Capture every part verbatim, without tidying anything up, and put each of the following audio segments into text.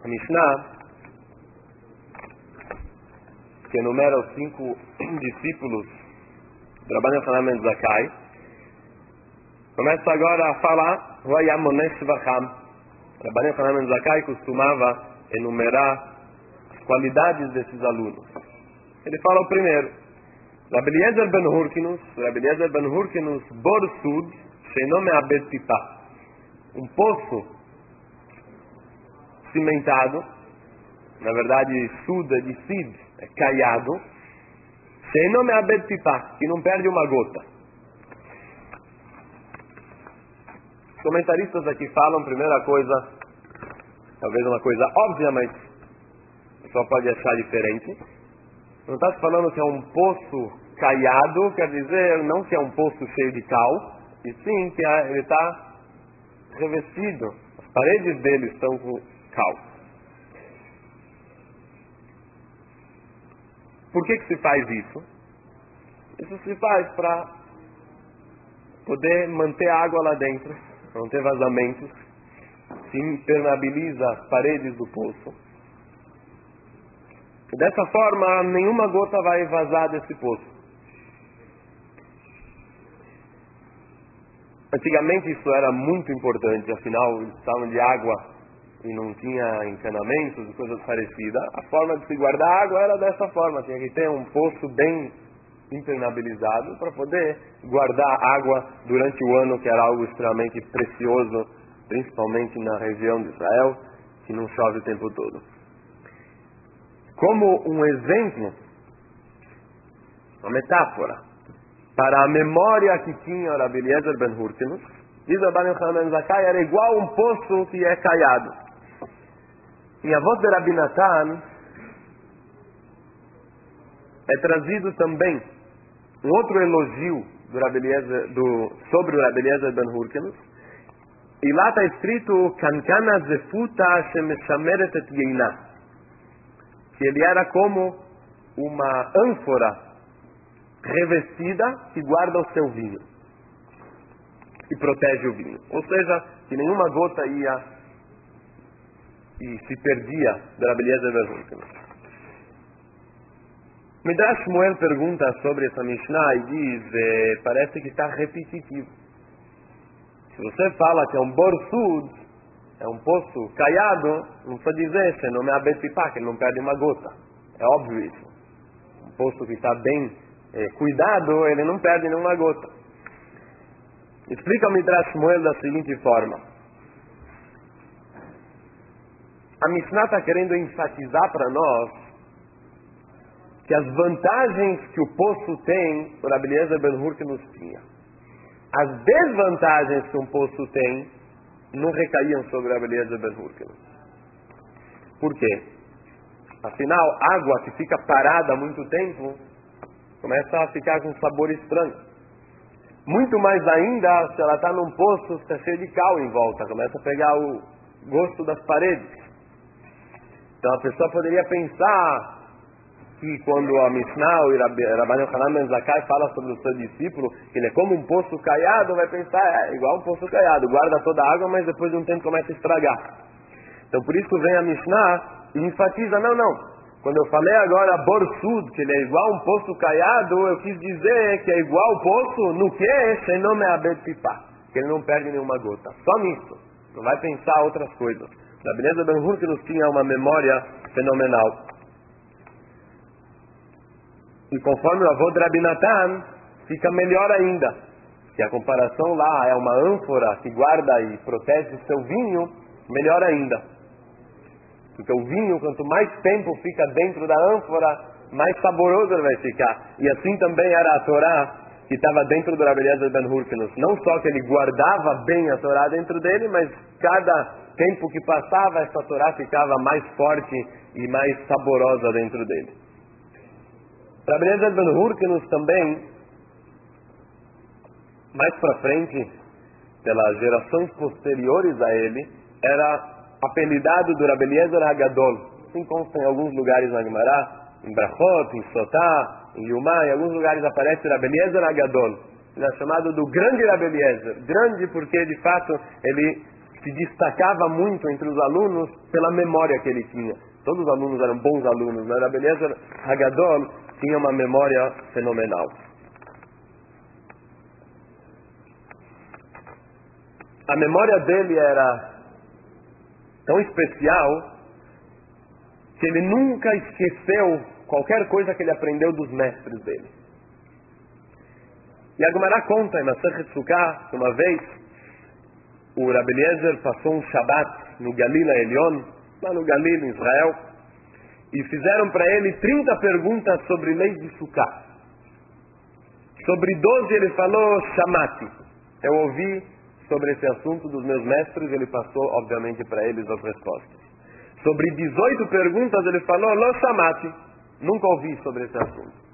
A Mishnah, que enumera os cinco discípulos do Rabban Yochanan ben Zakkai, começa agora a falar Vayamonesh Vacham. Rabban Yochanan ben Zakkai costumava enumerar as qualidades desses alunos. Ele fala o primeiro, Rabbi Eliezer ben Hurkinus, Rabbi Eliezer ben Hurkinus, Bor Sud, Sheino Me'abed Pipa, um poço cimentado, na verdade Sud é de Sid, é caiado, Sheino Me'abed Pipa, que não perde uma gota. Os comentaristas aqui falam, primeira coisa, talvez uma coisa óbvia, mas o pessoal pode achar diferente. Não está se falando que é um poço caiado, quer dizer, não que é um poço cheio de cal, e sim que ele está revestido, as paredes dele estão com cal. Por que que se faz isso? Isso se faz para poder manter a água lá dentro, não ter vazamentos, se impermeabiliza as paredes do poço. E dessa forma, nenhuma gota vai vazar desse poço. Antigamente isso era muito importante, afinal eles precisavam de água e não tinha encanamentos e coisas parecidas. A forma de se guardar água era dessa forma, tinha que ter um poço bem impermeabilizado para poder guardar água durante o ano, que era algo extremamente precioso, principalmente na região de Israel, que não chove o tempo todo. Como um exemplo, uma metáfora, para a memória que tinha Rabbi Eliezer ben Hurkinus, diz Rabban Yochanan ben Zakkai, era igual um poço que é caiado. Em Avot de Rabbi Natan, é trazido também um outro elogio do Rabbi Eliezer, do, sobre o Rabbi Eliezer ben Hurkinus, e lá está escrito Kankana zefuta shemeshameret et yeina, que ele era como uma ânfora revestida que guarda o seu vinho e protege o vinho. Ou seja, que nenhuma gota ia e se perdia da Rabbi Eliezer ben Hurkinus. Midrash Shmuel pergunta sobre essa Mishnah e diz, eh, parece que está repetitivo. Se você fala que é um borsud, é um poço caiado, não precisa dizer, se não me abetipa, que ele não perde uma gota. É óbvio isso. Um poço que está bem eh, cuidado, ele não perde nenhuma gota. Explica o Midrash Shmuel da seguinte forma. A Mishnah está querendo enfatizar para nós que as vantagens que o poço tem, o Rabbi Eliezer ben Hurkinus tinha. As desvantagens que um poço tem, não recaíam sobre Rabbi Eliezer ben Hurkinus. Por quê? Afinal, água que fica parada há muito tempo começa a ficar com um sabor estranho. Muito mais ainda se ela está num poço que está cheio de cal em volta, começa a pegar o gosto das paredes. Então a pessoa poderia pensar que quando a Mishnah e Rabban Yochanan ben Zakkai fala sobre o seu discípulo, que ele é como um poço caiado, vai pensar, é igual um poço caiado, guarda toda a água, mas depois de um tempo começa a estragar. Então por isso vem a Mishnah e enfatiza, não, não, quando eu falei agora borsud, que ele é igual um poço caiado, eu quis dizer que é igual o poço no que? Sheino me'abed pipa, que ele não perde nenhuma gota. Só nisso, não vai pensar outras coisas. Rabbi Eliezer ben Hurkinus tinha uma memória fenomenal. E conforme o avô de Rabbi Natan, fica melhor ainda. Se a comparação lá é uma ânfora que guarda e protege o seu vinho, melhor ainda. Porque o vinho, quanto mais tempo fica dentro da ânfora, mais saboroso ele vai ficar. E assim também era a Torá que estava dentro do Rabbi Eliezer ben Hurkinus. Não só que ele guardava bem a Torá dentro dele, mas cada tempo que passava, essa Torá ficava mais forte e mais saborosa dentro dele. Rabbi Eliezer ben Hurkinus também, mais para frente, pelas gerações posteriores a ele, era apelidado do Rabbi Eliezer Hagadol. Assim consta em alguns lugares na Gemara, em Brachot, em Sotá, em Yumá, em alguns lugares aparece Rabbi Eliezer Hagadol. Ele é chamado do grande Rabbi Eliezer. Grande porque, de fato, ele se destacava muito entre os alunos pela memória que ele tinha. Todos os alunos eram bons alunos, mas Rabbi Eliezer Hagadol tinha uma memória fenomenal. A memória dele era tão especial que ele nunca esqueceu qualquer coisa que ele aprendeu dos mestres dele. E a Gemara conta em Masechet Sukkah que uma vez o Rabbi Eliezer passou um Shabbat no Galil Elyon, lá no Galil, em Israel, e fizeram para ele trinta perguntas sobre leis de Sukkah. Sobre doze ele falou Shamati. Eu ouvi sobre esse assunto dos meus mestres, ele passou obviamente para eles as respostas. Sobre dezoito perguntas ele falou Lo Shamati. Nunca ouvi sobre esse assunto.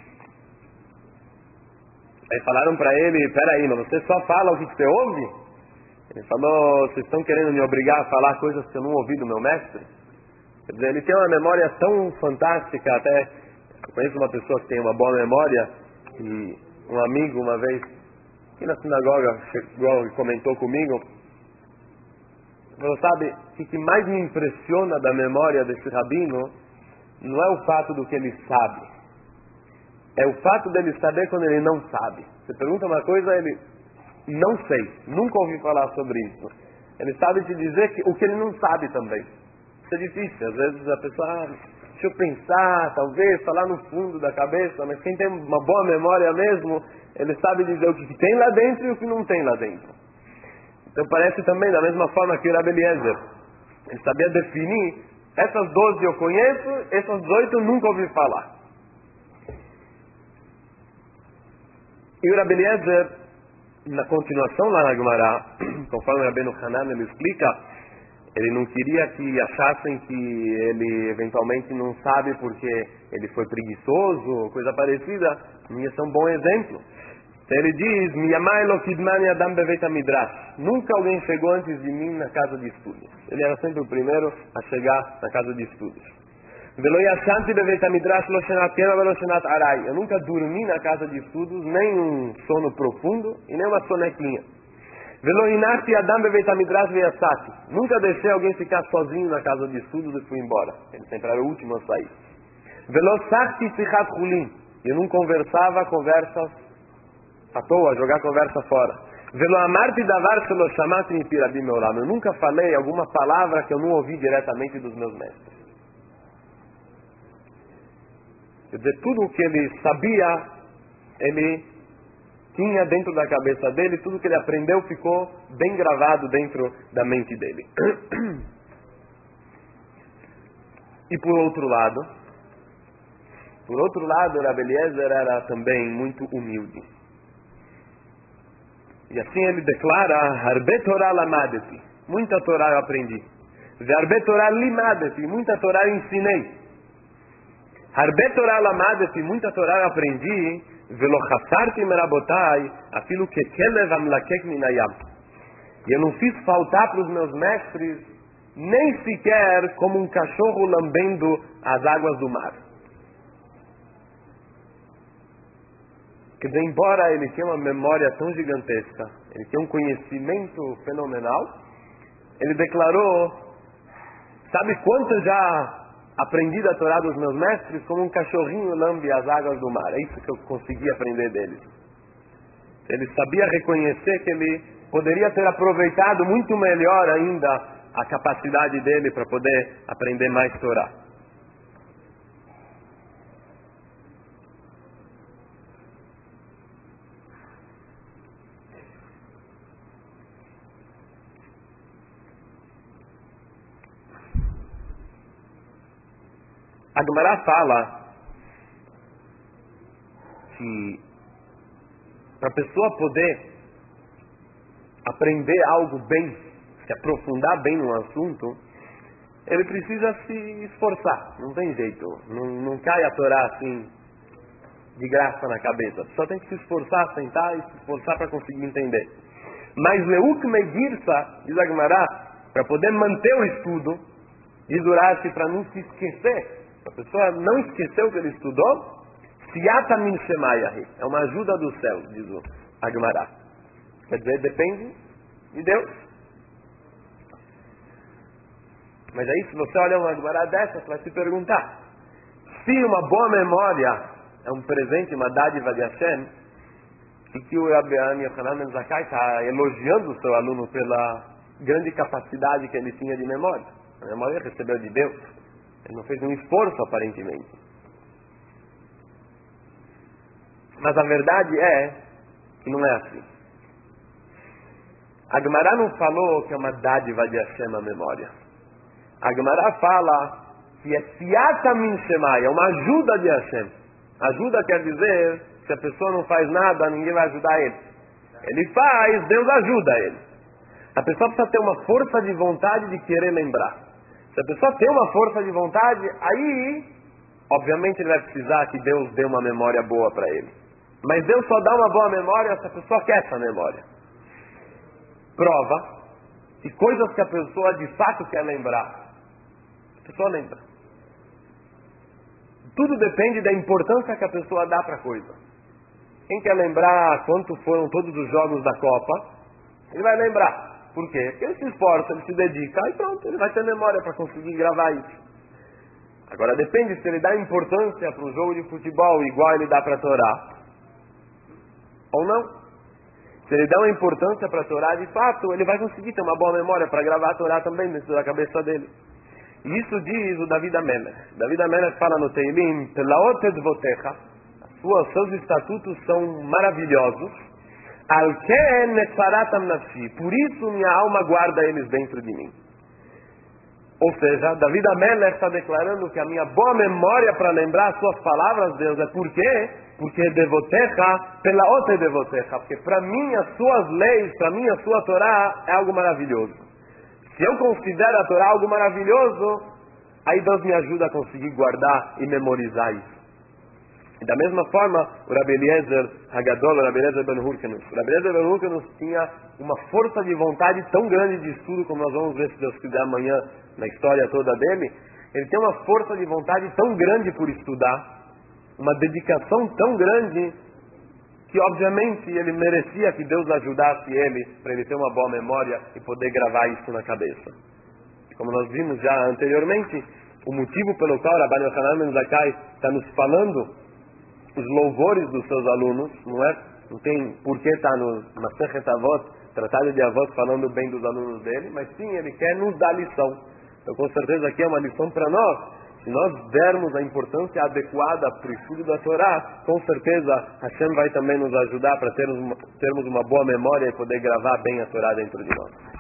Aí falaram para ele, peraí, mas você só fala o que você ouve? Ele falou, vocês estão querendo me obrigar a falar coisas que eu não ouvi do meu mestre? Quer dizer, ele tem uma memória tão fantástica, até, eu conheço uma pessoa que tem uma boa memória, e um amigo uma vez, aqui na sinagoga, chegou e comentou comigo, falou, sabe, o que mais me impressiona da memória desse rabino, não é o fato do que ele sabe, é o fato dele saber quando ele não sabe. Você pergunta uma coisa, ele, não sei, nunca ouvi falar sobre isso. Ele sabe te dizer que, o que ele não sabe também. Isso é difícil, às vezes a pessoa, ah, deixa eu pensar, talvez, falar no fundo da cabeça, mas quem tem uma boa memória mesmo, ele sabe dizer o que tem lá dentro e o que não tem lá dentro. Então parece também, da mesma forma que o Rabbi Eliezer, ele sabia definir, essas doze eu conheço, essas dezoito eu nunca ouvi falar. E o Rabbi Eliezer, na continuação lá na Gemara, conforme o Rabbeinu Hanan ele explica, ele não queria que achassem que ele eventualmente não sabe porque ele foi preguiçoso ou coisa parecida. Ia ser um bom exemplo. Então ele diz, Miyamai lo kidmani adam beveit midrash. Nunca alguém chegou antes de mim na casa de estudos. Ele era sempre o primeiro a chegar na casa de estudos. Velo yashanti beveit midrash lo shenat kena velo shenat arai. Eu nunca dormi na casa de estudos, nem um sono profundo e nem uma sonequinha. Velo inati adam beveit midrash veyasati. Nunca deixei alguém ficar sozinho na casa de estudos e fui embora. Ele sempre era o último a sair. Velo sakti sichat chulim. Eu não conversava conversas à toa, jogar conversa fora. Velo amarti davar shelo shamati mi pirabim meolam. Eu nunca falei alguma palavra que eu não ouvi diretamente dos meus mestres. Quer dizer, tudo o que ele sabia, ele tinha dentro da cabeça dele, tudo que ele aprendeu ficou bem gravado dentro da mente dele. E por outro lado, por outro lado, Rabbi Eliezer era também muito humilde. E assim ele declara, Harbe Torah lamadeti, muita Torá eu aprendi. Harbe Torah limadeti, muita Torá eu ensinei. Harbe Torah lamadeti, muita Torá eu aprendi, velo chassarti merabotai, afilo que kelev amlakek minayam. E eu não fiz faltar para os meus mestres, nem sequer como um cachorro lambendo as águas do mar. Quer dizer, embora ele tenha uma memória tão gigantesca, ele tenha um conhecimento fenomenal, ele declarou, sabe quanto já aprendi da Torá dos meus mestres? Como um cachorrinho lambe as águas do mar. É isso que eu consegui aprender deles. Ele sabia reconhecer que ele poderia ter aproveitado muito melhor ainda a capacidade dele para poder aprender mais Torá. A Gemara fala que para a pessoa poder aprender algo bem, se aprofundar bem no assunto, ele precisa se esforçar, não tem jeito, não, não cai a Torá assim de graça na cabeça, só tem que se esforçar, sentar e se esforçar para conseguir entender. Mas Leuk Megirsa, diz a Gemara, para poder manter o estudo, diz Urashi, para não se esquecer, a pessoa não esqueceu o que ele estudou, Siyata min Shemayahi, é uma ajuda do céu, diz o Agmará. Quer dizer, depende de Deus. Mas aí, se você olha uma Gemara dessa, você vai se perguntar, se uma boa memória é um presente, uma dádiva de Hashem, e que o Rabbi Yochanan Ben Zakkai está elogiando o seu aluno pela grande capacidade que ele tinha de memória. A memória ele recebeu de Deus. Ele não fez um esforço, aparentemente. Mas a verdade é que não é assim. A Gemara não falou que é uma dádiva de Hashem a memória. A Gemara fala que é Siyata Min Shemai, é uma ajuda de Hashem. Ajuda quer dizer, se a pessoa não faz nada, ninguém vai ajudar ele. Ele faz, Deus ajuda ele. A pessoa precisa ter uma força de vontade de querer lembrar. Se a pessoa tem uma força de vontade, aí, obviamente ele vai precisar que Deus dê uma memória boa para ele. Mas Deus só dá uma boa memória se a pessoa quer essa memória. Prova que coisas que a pessoa de fato quer lembrar, a pessoa lembra. Tudo depende da importância que a pessoa dá para a coisa. Quem quer lembrar quanto foram todos os jogos da Copa, ele vai lembrar. Por quê? Porque ele se esforça, ele se dedica, e pronto, ele vai ter memória para conseguir gravar isso. Agora depende se ele dá importância para um jogo de futebol igual ele dá para a Torá, ou não. Se ele dá uma importância para a Torá, de fato, ele vai conseguir ter uma boa memória para gravar a Torá também dentro da cabeça dele. E isso diz o David Amelech. David Amelech fala no Teilim, Telaot edvotecha, os seus estatutos são maravilhosos, Al-ken netzaratam nafshi, por isso minha alma guarda eles dentro de mim. Ou seja, David Amelech está declarando que a minha boa memória para lembrar as suas palavras, Deus, é por quê? Porque devotecha, pela outra devotecha, porque para mim as suas leis, para mim a sua Torá é algo maravilhoso. Se eu considero a Torá algo maravilhoso, aí Deus me ajuda a conseguir guardar e memorizar isso. E da mesma forma, o Rabbi Eliezer Hagadol, o Rabbi Eliezer Ben Hurkenus. O Rabbi Eliezer Ben Hurkenus tinha uma força de vontade tão grande de estudo, como nós vamos ver, se Deus quiser, amanhã, na história toda dele. Ele tem uma força de vontade tão grande por estudar, uma dedicação tão grande, que obviamente ele merecia que Deus ajudasse ele, para ele ter uma boa memória e poder gravar isso na cabeça. Como nós vimos já anteriormente, o motivo pelo qual o Rabbi Yochanan Ben Zakkai está nos falando os louvores dos seus alunos, não é? Não tem por que estar no Masechet Avot, Tratado de Avot, falando bem dos alunos dele, mas sim, ele quer nos dar lição. Então, com certeza, aqui é uma lição para nós. Se nós dermos a importância adequada para o estudo da Torá, com certeza, Hashem vai também nos ajudar para termos uma, termos uma boa memória e poder gravar bem a Torá dentro de nós.